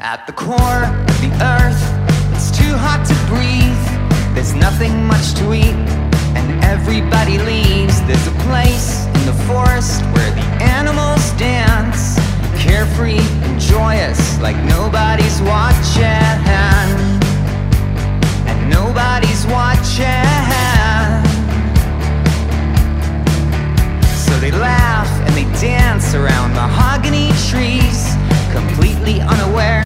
At the core of the earth, it's too hot to breathe. There's nothing much to eat, and everybody leaves. There's a place in the forest where the animals dance, carefree and joyous, like nobody's watching. And nobody's watching. So they laugh and they dance around mahogany trees, completely unaware